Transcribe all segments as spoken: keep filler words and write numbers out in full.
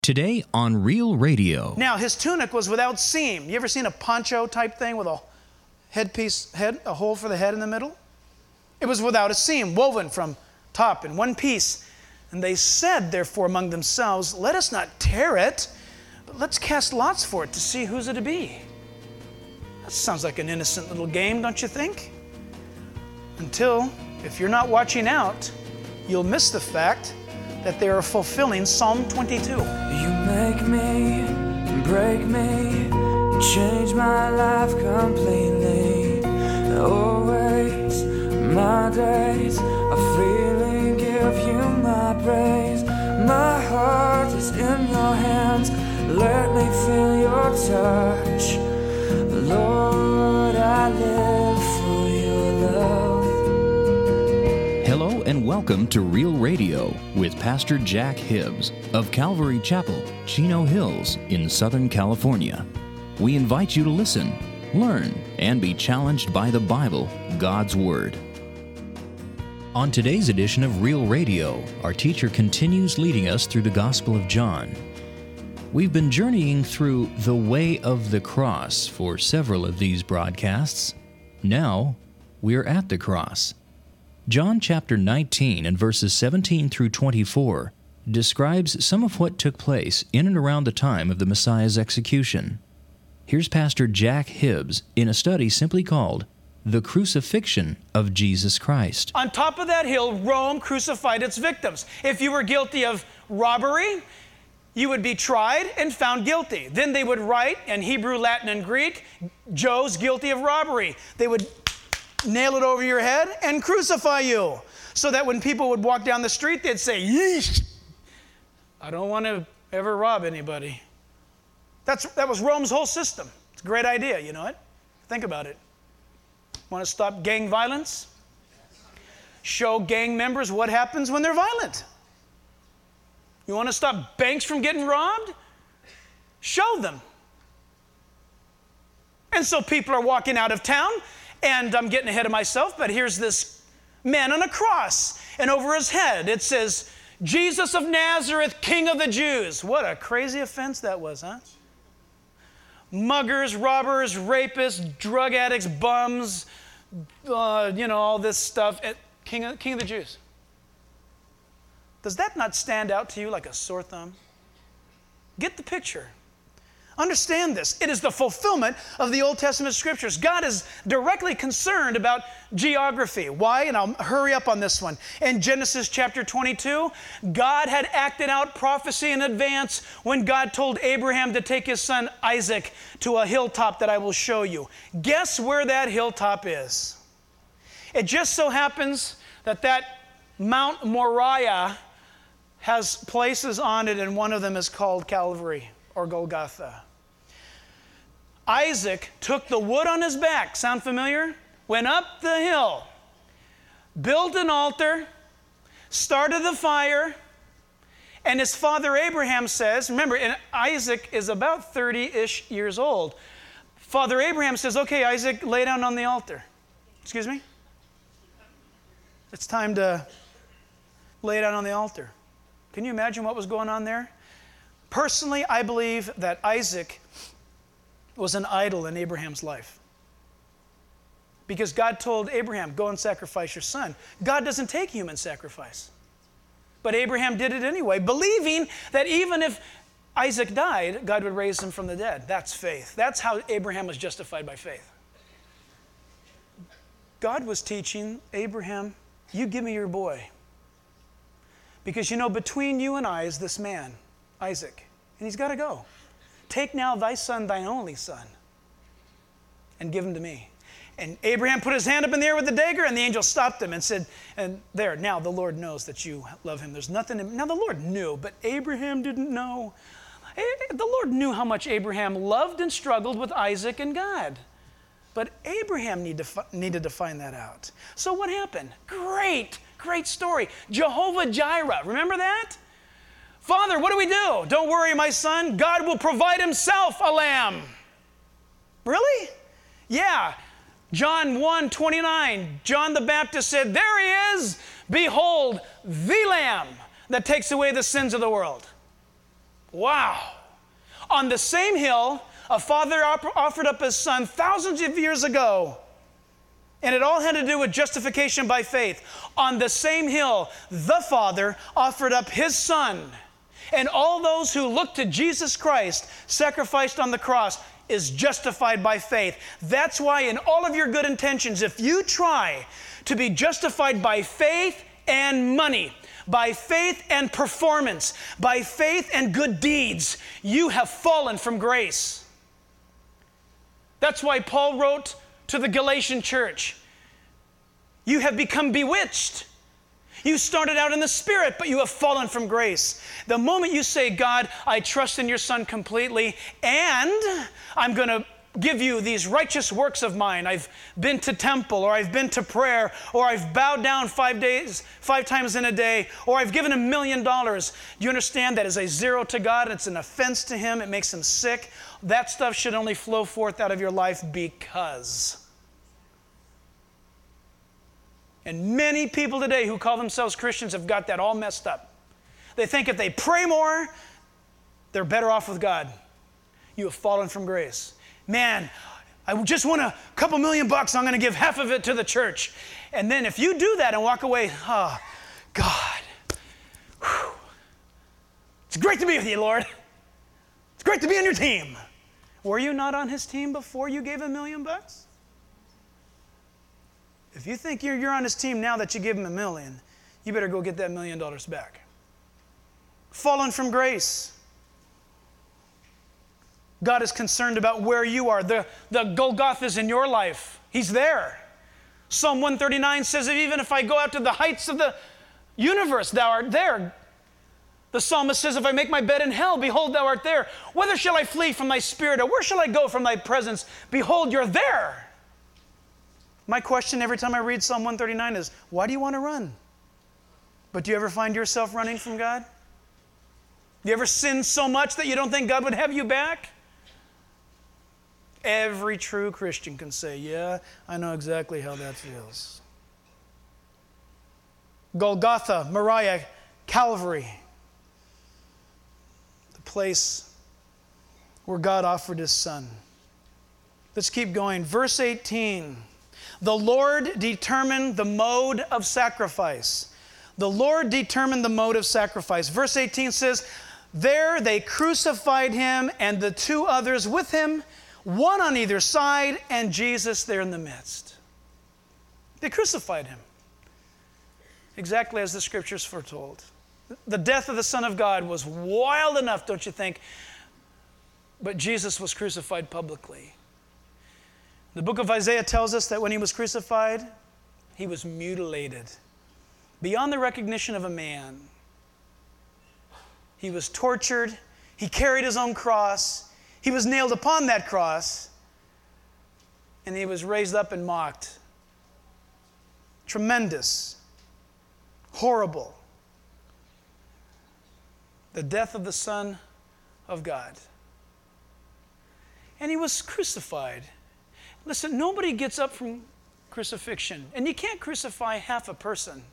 Today on Real Radio. Now, his tunic was without seam. You ever seen a poncho type thing with a headpiece, head, a hole for the head in the middle? It was without a seam, woven from top in one piece. And they said, therefore, among themselves, let us not tear it, but let's cast lots for it to see whose it to be. That sounds like an innocent little game, don't you think? Until, if you're not watching out, you'll miss the fact that they are fulfilling Psalm twenty-two. You make me, break me, change my life completely. Always, my days are freely give you my praise. My heart is in your hands, let me feel your touch. Lord, I live for your love. Hello and welcome to Real Radio with Pastor Jack Hibbs of Calvary Chapel, Chino Hills in Southern California. We invite you to listen, learn, and be challenged by the Bible, God's Word. On today's edition of Real Radio, our teacher continues leading us through the Gospel of John. We've been journeying through the way of the cross for several of these broadcasts. Now, we're at the cross. John chapter nineteen and verses seventeen through twenty-four describes some of what took place in and around the time of the Messiah's execution. Here's Pastor Jack Hibbs in a study simply called The Crucifixion of Jesus Christ. On top of that hill, Rome crucified its victims. If you were guilty of robbery, you would be tried and found guilty. Then they would write in Hebrew, Latin, and Greek, Joe's guilty of robbery. They would nail it over your head and crucify you. So that when people would walk down the street, they'd say, yeesh, I don't want to ever rob anybody. That's, that was Rome's whole system. It's a great idea, you know it? Think about it. Want to stop gang violence? Show gang members what happens when they're violent. You want to stop banks from getting robbed? Show them. And so people are walking out of town, and I'm getting ahead of myself, but here's this man on a cross, and over his head it says, Jesus of Nazareth, King of the Jews. What a crazy offense that was, huh? Muggers, robbers, rapists, drug addicts, bums, uh, you know, all this stuff. King of, King of the Jews. Does that not stand out to you like a sore thumb? Get the picture. Understand this. It is the fulfillment of the Old Testament scriptures. God is directly concerned about geography. Why? And I'll hurry up on this one. In Genesis chapter twenty-two, God had acted out prophecy in advance when God told Abraham to take his son Isaac to a hilltop that I will show you. Guess where that hilltop is? It just so happens that that Mount Moriah has places on it, and one of them is called Calvary or Golgotha. Isaac took the wood on his back, sound familiar? Went up the hill, built an altar, started the fire, and his father Abraham says, remember, and Isaac is about thirty-ish years old. Father Abraham says, okay, Isaac, lay down on the altar. Excuse me? It's time to lay down on the altar. Can you imagine what was going on there? Personally, I believe that Isaac was an idol in Abraham's life. Because God told Abraham, go and sacrifice your son. God doesn't take human sacrifice. But Abraham did it anyway, believing that even if Isaac died, God would raise him from the dead. That's faith. That's how Abraham was justified by faith. God was teaching Abraham, you give me your boy. Because you know, between you and I is this man, Isaac, and he's got to go. Take now thy son, thine only son, and give him to me. And Abraham put his hand up in the air with the dagger, and the angel stopped him and said, and there, now the Lord knows that you love him. There's nothing, in, now the Lord knew, but Abraham didn't know. The Lord knew how much Abraham loved and struggled with Isaac and God. But Abraham need to, needed to find that out. So what happened? Great, great story. Jehovah Jireh, remember that? Father, what do we do? Don't worry, my son. God will provide himself a lamb. Really? Yeah. John one twenty-nine, John the Baptist said, there he is, behold, the Lamb that takes away the sins of the world. Wow. On the same hill, a father op- offered up his son thousands of years ago. And it all had to do with justification by faith. On the same hill, the Father offered up his Son. And all those who look to Jesus Christ, sacrificed on the cross, is justified by faith. That's why in all of your good intentions, if you try to be justified by faith and money, by faith and performance, by faith and good deeds, you have fallen from grace. That's why Paul wrote to the Galatian church, you have become bewitched. You started out in the Spirit, but you have fallen from grace. The moment you say, God, I trust in your Son completely, and I'm going to give you these righteous works of mine. I've been to temple, or I've been to prayer, or I've bowed down five days, five times in a day, or I've given a million dollars. You understand that is a zero to God, and it's an offense to Him. It makes Him sick. That stuff should only flow forth out of your life because. And many people today who call themselves Christians have got that all messed up. They think if they pray more, they're better off with God. You have fallen from grace. Man, I just want a couple million bucks. I'm going to give half of it to the church. And then if you do that and walk away, oh, God, whew, it's great to be with you, Lord. It's great to be on your team. Were you not on His team before you gave a million bucks? If you think you're, you're on His team now that you give Him a million, you better go get that million dollars back. Fallen from grace. God is concerned about where you are. The, the Golgotha is in your life. He's there. Psalm one thirty-nine says, even if I go out to the heights of the universe, thou art there. The psalmist says, if I make my bed in hell, behold, thou art there. Whither shall I flee from thy spirit, or where shall I go from thy presence? Behold, you're there. My question every time I read Psalm one thirty-nine is, why do you want to run? But do you ever find yourself running from God? Do you ever sin so much that you don't think God would have you back? Every true Christian can say, yeah, I know exactly how that feels. Golgotha, Moriah, Calvary. The place where God offered His Son. Let's keep going. Verse eighteen. The Lord determined the mode of sacrifice. The Lord determined the mode of sacrifice. Verse eighteen says, there they crucified Him and the two others with Him, one on either side, and Jesus there in the midst. They crucified Him. Exactly as the Scriptures foretold. The death of the Son of God was wild enough, don't you think? But Jesus was crucified publicly. The book of Isaiah tells us that when He was crucified, He was mutilated beyond the recognition of a man. He was tortured. He carried His own cross. He was nailed upon that cross. And He was raised up and mocked. Tremendous. Horrible. The death of the Son of God. And He was crucified. Listen, nobody gets up from crucifixion, and you can't crucify half a person.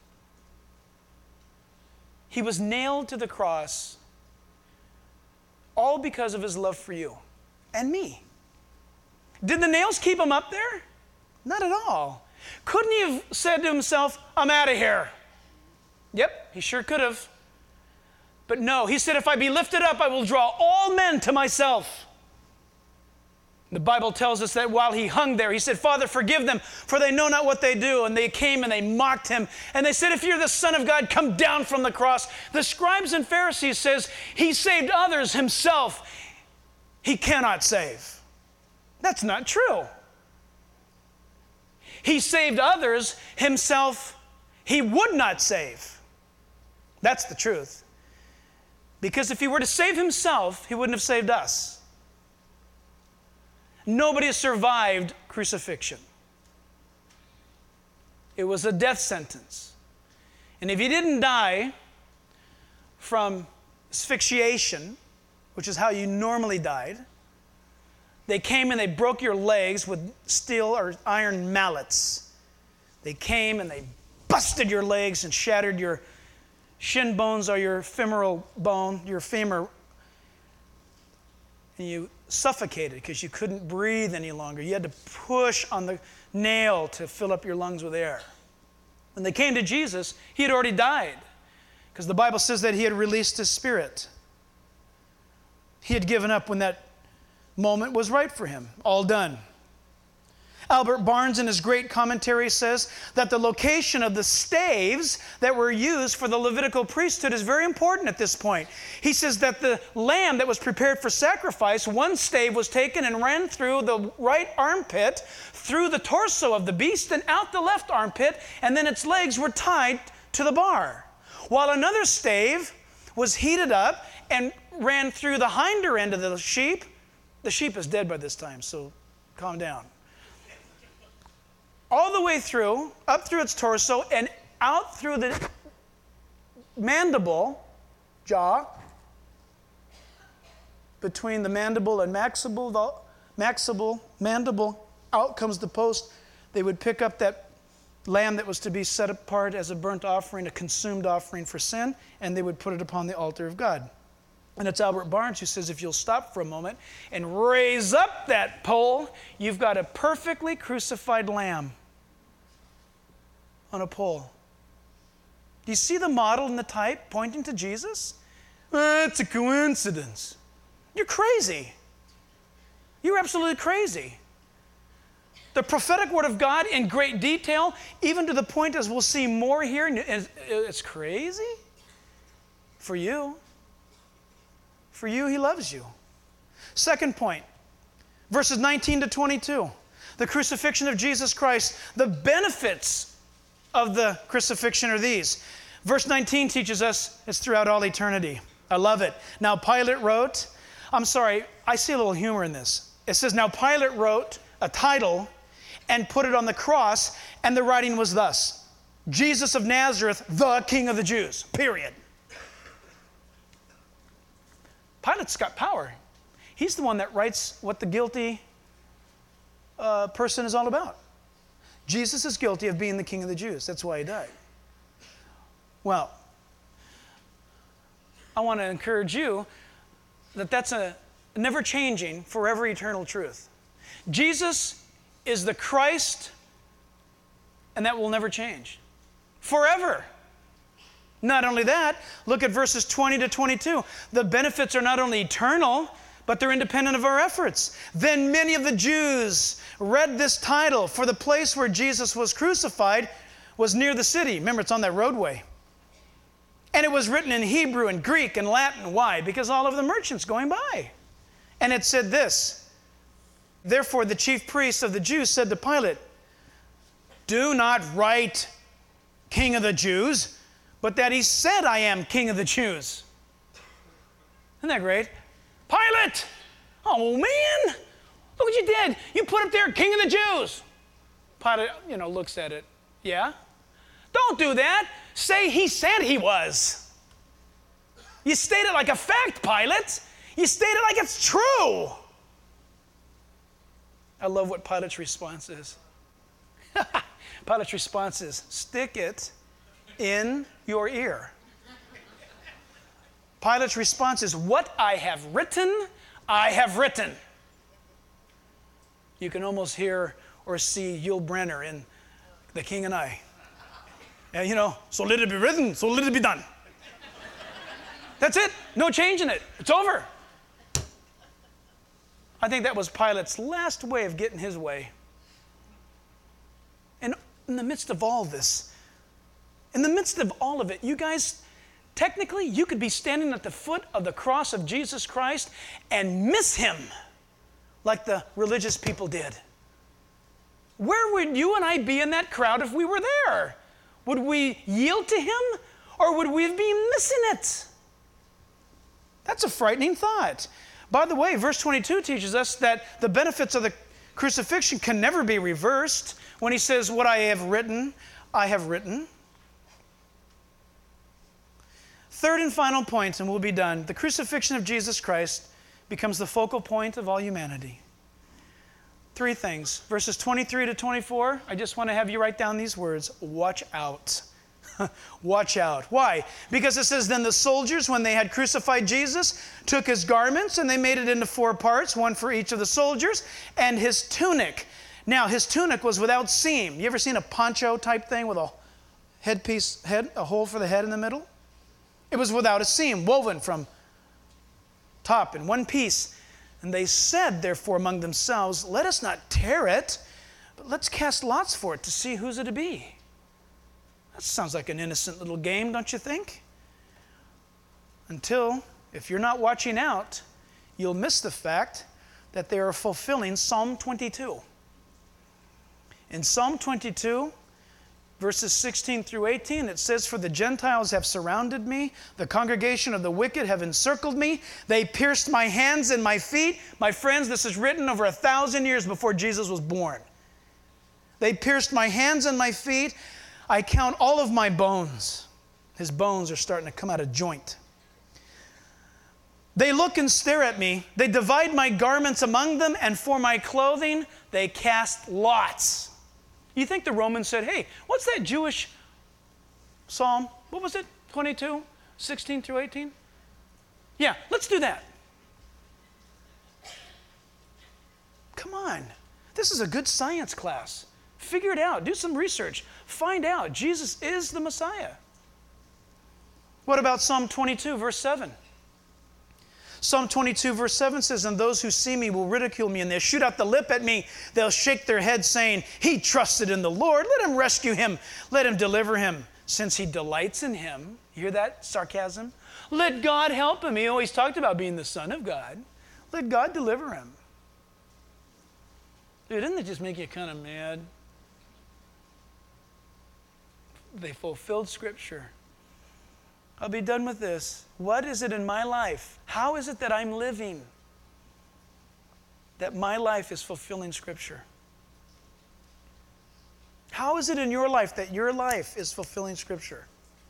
He was nailed to the cross, all because of His love for you and me. Did the nails keep Him up there? Not at all. Couldn't He have said to Himself, I'm out of here? Yep, He sure could have. But no, He said, if I be lifted up, I will draw all men to myself. The Bible tells us that while He hung there, He said, Father, forgive them, for they know not what they do. And they came and they mocked Him. And they said, if you're the Son of God, come down from the cross. The scribes and Pharisees says, He saved others, Himself He cannot save. That's not true. He saved others, Himself He would not save. That's the truth. Because if He were to save Himself, He wouldn't have saved us. Nobody has survived crucifixion. It was a death sentence. And if you didn't die from asphyxiation, which is how you normally died, they came and they broke your legs with steel or iron mallets. They came and they busted your legs and shattered your shin bones or your femoral bone, your femur, and you suffocated because you couldn't breathe any longer. You had to push on the nail to fill up your lungs with air. When they came to Jesus, he had already died because the Bible says that he had released his spirit. He had given up when that moment was right for him. All done. Albert Barnes in his great commentary says that the location of the staves that were used for the Levitical priesthood is very important at this point. He says that the lamb that was prepared for sacrifice, one stave was taken and ran through the right armpit, through the torso of the beast and out the left armpit, and then its legs were tied to the bar. While another stave was heated up and ran through the hinder end of the sheep. The sheep is dead by this time, so calm down. All the way through, up through its torso, and out through the mandible, jaw, between the mandible and maxible, the maxible, mandible, out comes the post. They would pick up that lamb that was to be set apart as a burnt offering, a consumed offering for sin, and they would put it upon the altar of God. And it's Albert Barnes who says, if you'll stop for a moment and raise up that pole, you've got a perfectly crucified lamb on a pole. Do you see the model and the type pointing to Jesus? Uh, it's a coincidence. You're crazy. You're absolutely crazy. The prophetic word of God in great detail, even to the point as we'll see more here, it's crazy for you. For you, he loves you. Second point, verses nineteen to twenty-two. The crucifixion of Jesus Christ. The benefits of the crucifixion are these. Verse nineteen teaches us it's throughout all eternity. I love it. Now Pilate wrote, I'm sorry, I see a little humor in this. It says, now Pilate wrote a title and put it on the cross, and the writing was thus, Jesus of Nazareth, the King of the Jews, period. Pilate's got power. He's the one that writes what the guilty uh, person is all about. Jesus is guilty of being the King of the Jews. That's why he died. Well, I want to encourage you that that's a never-changing, forever eternal truth. Jesus is the Christ, and that will never change. Forever. Not only that, look at verses twenty to twenty-two. The benefits are not only eternal, but they're independent of our efforts. Then many of the Jews read this title, for the place where Jesus was crucified was near the city. Remember, it's on that roadway. And it was written in Hebrew and Greek and Latin. Why? Because all of the merchants going by. And it said this, therefore the chief priests of the Jews said to Pilate, do not write King of the Jews, but that he said, I am King of the Jews. Isn't that great? Pilate! Oh, man! Look what you did. You put up there, King of the Jews. Pilate, you know, looks at it. Yeah? Don't do that. Say he said he was. You state it like a fact, Pilate. You state it like it's true. I love what Pilate's response is. Pilate's response is, stick it in your ear. Pilate's response is, what I have written, I have written. You can almost hear or see Yul Brynner in The King and I. And you know, so let it be written, so let it be done. That's it. No changing it. It's over. I think that was Pilate's last way of getting his way. And in the midst of all this, in the midst of all of it, you guys, technically, you could be standing at the foot of the cross of Jesus Christ and miss him like the religious people did. Where would you and I be in that crowd if we were there? Would we yield to him, or would we be missing it? That's a frightening thought. By the way, verse twenty-two teaches us that the benefits of the crucifixion can never be reversed. When he says, what I have written, I have written. Third and final point, and we'll be done. The crucifixion of Jesus Christ becomes the focal point of all humanity. Three things. Verses twenty-three to twenty-four, I just want to have you write down these words. Watch out. Watch out. Why? Because it says, then the soldiers, when they had crucified Jesus, took his garments and they made it into four parts, one for each of the soldiers, and his tunic. Now, his tunic was without seam. You ever seen a poncho type thing with a headpiece, head, a hole for the head in the middle? It was without a seam, woven from top in one piece. And they said, therefore, among themselves, let us not tear it, but let's cast lots for it to see whose it to be. That sounds like an innocent little game, don't you think? Until, if you're not watching out, you'll miss the fact that they are fulfilling Psalm twenty-two. In Psalm twenty-two, verses sixteen through eighteen, it says, for the Gentiles have surrounded me, the congregation of the wicked have encircled me, they pierced my hands and my feet. My friends, this is written over a thousand years before Jesus was born. They pierced my hands and my feet. I count all of my bones. His bones are starting to come out of joint. They look and stare at me. They divide my garments among them, and for my clothing they cast lots. You think the Romans said, hey, what's that Jewish psalm? What was it? twenty-two, sixteen through eighteen? Yeah, let's do that. Come on. This is a good science class. Figure it out. Do some research. Find out. Jesus is the Messiah. What about Psalm twenty-two, verse seven? Psalm twenty-two, verse seven says, and those who see me will ridicule me, and they'll shoot out the lip at me. They'll shake their head, saying, he trusted in the Lord. Let him rescue him. Let him deliver him, since he delights in him. You hear that sarcasm? Let God help him. He always talked about being the Son of God. Let God deliver him. Dude, doesn't it just make you kind of mad? They fulfilled Scripture. I'll be done with this. What is it in my life? How is it that I'm living that my life is fulfilling Scripture? How is it in your life that your life is fulfilling Scripture?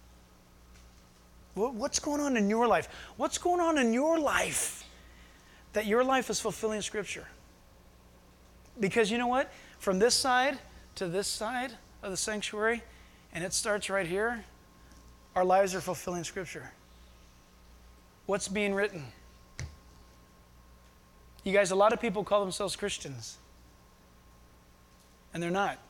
What's going on in your life? What's going on in your life that your life is fulfilling Scripture? Because you know what? From this side to this side of the sanctuary, and it starts right here, our lives are fulfilling Scripture. What's being written? You guys, a lot of people call themselves Christians, and they're not.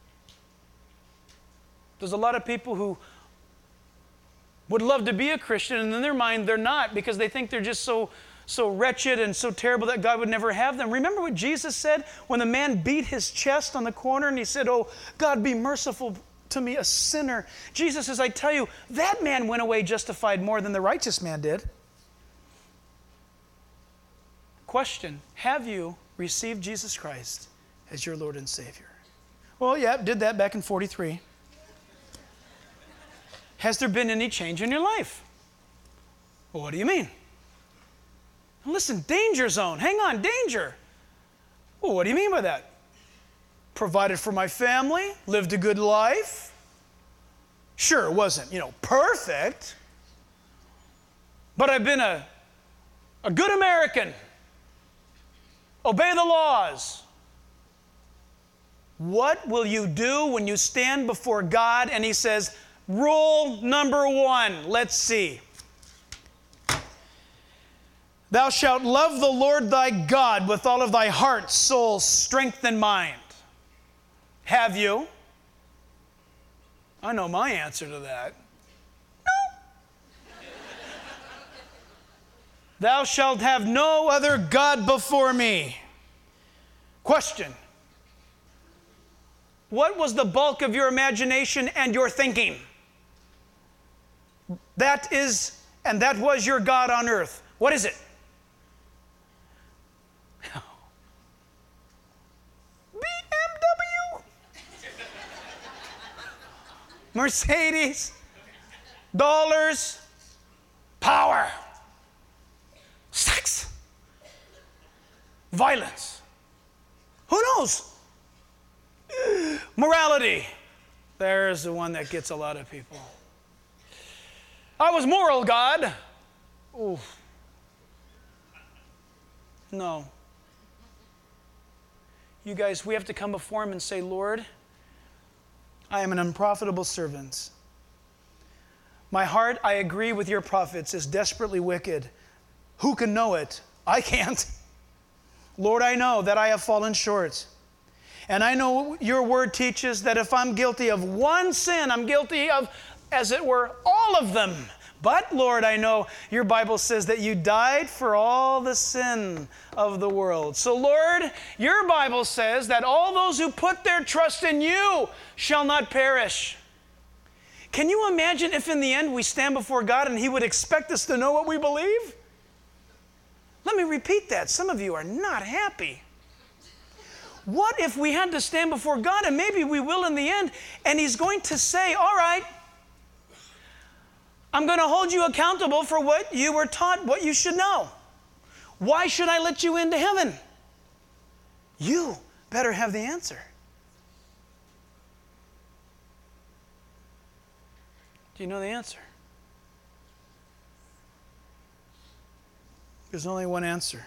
There's a lot of people who would love to be a Christian, and in their mind they're not, because they think they're just so, so wretched and so terrible that God would never have them. Remember what Jesus said when the man beat his chest on the corner and he said, oh, God, be merciful to me, a sinner. Jesus says, I tell you, that man went away justified more than the righteous man did. Question, have you received Jesus Christ as your Lord and Savior? Well, yeah, did that back in forty-three. Has there been any change in your life? Well, what do you mean? Listen, danger zone. Hang on, danger. Well, what do you mean by that? Provided for my family, lived a good life. Sure, it wasn't, you know, perfect. But I've been a, a good American. Obey the laws. What will you do when you stand before God and He says, rule number one, let's see. Thou shalt love the Lord thy God with all of thy heart, soul, strength, and mind. Have you? I know my answer to that. No. Thou shalt have no other God before me. Question. What was the bulk of your imagination and your thinking? That is, and that was your God on earth. What is it? B M W. Mercedes. Dollars. Power. Sex. Violence. Who knows? Morality. There's the one that gets a lot of people. I was moral, God. Oof. No. You guys, we have to come before Him and say, Lord, I am an unprofitable servant. My heart, I agree with your prophets, is desperately wicked. Who can know it? I can't. Lord, I know that I have fallen short. And I know your word teaches that if I'm guilty of one sin, I'm guilty of, as it were, all of them. But, Lord, I know your Bible says that you died for all the sin of the world. So, Lord, your Bible says that all those who put their trust in you shall not perish. Can you imagine if in the end we stand before God and He would expect us to know what we believe? Let me repeat that. Some of you are not happy. What if we had to stand before God, and maybe we will in the end, and He's going to say, all right, I'm going to hold you accountable for what you were taught, what you should know. Why should I let you into heaven? You better have the answer. Do you know the answer? There's only one answer.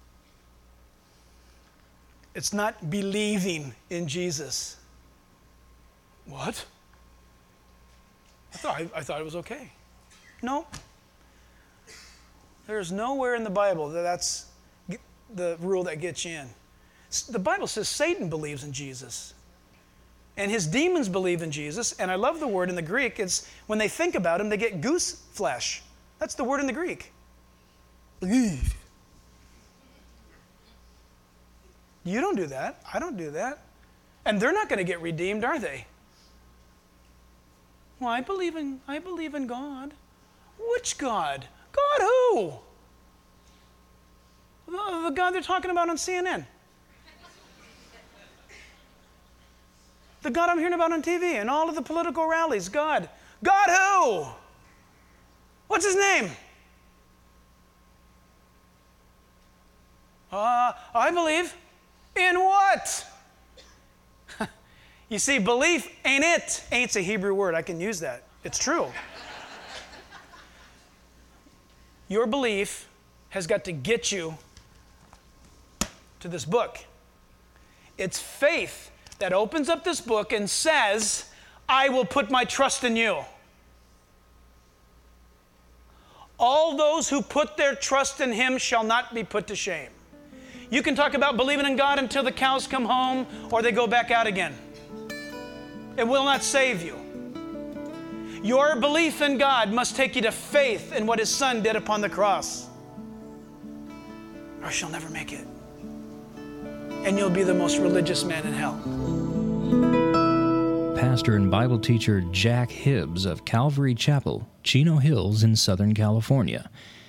It's not believing in Jesus. What? I thought, I, I thought it was okay. No. There's nowhere in the Bible that that's the rule that gets you in. The Bible says Satan believes in Jesus. And his demons believe in Jesus. And I love the word in the Greek. It's when they think about him, they get goose flesh. That's the word in the Greek. Believe. You don't do that. I don't do that. And they're not going to get redeemed, are they? Well, I believe in I believe in God. Which God? God who? The, the God they're talking about on C N N. The God I'm hearing about on T V and all of the political rallies. God. God who? What's his name? Uh, I believe. In what? You see, belief ain't it. Ain't's a Hebrew word. I can use that. It's true. Your belief has got to get you to this book. It's faith that opens up this book and says, I will put my trust in you. All those who put their trust in Him shall not be put to shame. You can talk about believing in God until the cows come home or they go back out again. It will not save you. Your belief in God must take you to faith in what His Son did upon the cross, or she'll never make it. And you'll be the most religious man in hell. Pastor and Bible teacher Jack Hibbs of Calvary Chapel, Chino Hills in Southern California,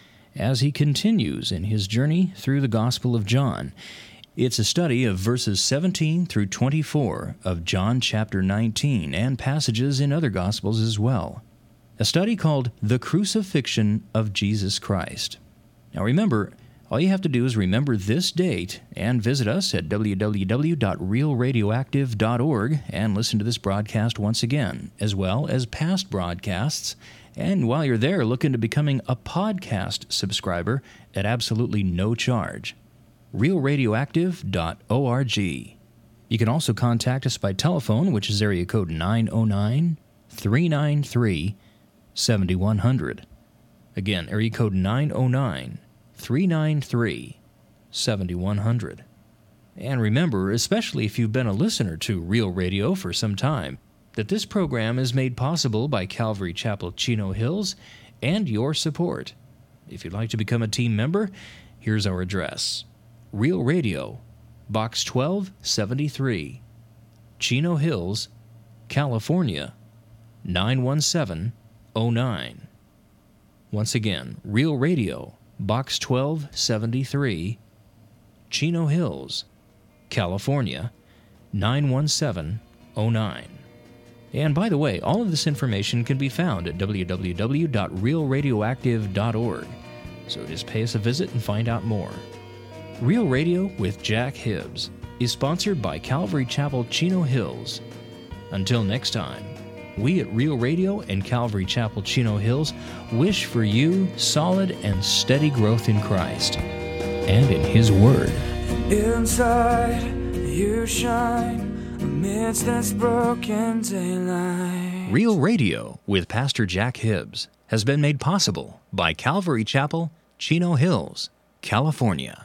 as he continues in his journey through the Gospel of John. It's a study of verses seventeen through twenty-four of John chapter nineteen and passages in other Gospels as well. A study called The Crucifixion of Jesus Christ. Now remember, all you have to do is remember this date and visit us at w w w dot real radioactive dot org and listen to this broadcast once again, as well as past broadcasts. And while you're there, look into becoming a podcast subscriber at absolutely no charge. real radioactive dot org. You can also contact us by telephone, which is area code nine oh nine, three nine three, seven one zero zero. Again, area code nine oh nine, three nine three, seven one zero zero. And remember, especially if you've been a listener to Real Radio for some time, that this program is made possible by Calvary Chapel, Chino Hills, and your support. If you'd like to become a team member, here's our address. Real Radio, Box twelve seventy-three, Chino Hills, California, nine one seven oh nine. Once again, Real Radio, Box twelve seventy-three, Chino Hills, California, nine one seven oh nine. And by the way, all of this information can be found at w w w dot real radioactive dot org. So just pay us a visit and find out more. Real Radio with Jack Hibbs is sponsored by Calvary Chapel, Chino Hills. Until next time, we at Real Radio and Calvary Chapel, Chino Hills wish for you solid and steady growth in Christ and in His Word. Inside you shine amidst this broken daylight. Real Radio with Pastor Jack Hibbs has been made possible by Calvary Chapel, Chino Hills, California.